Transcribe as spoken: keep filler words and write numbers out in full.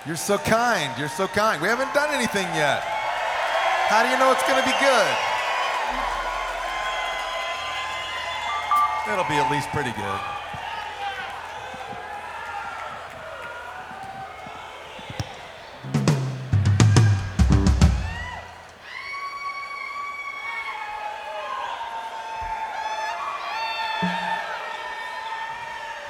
You're so kind. You're so kind. We haven't done anything yet. How do you know it's going to be good? It'll be at least pretty good.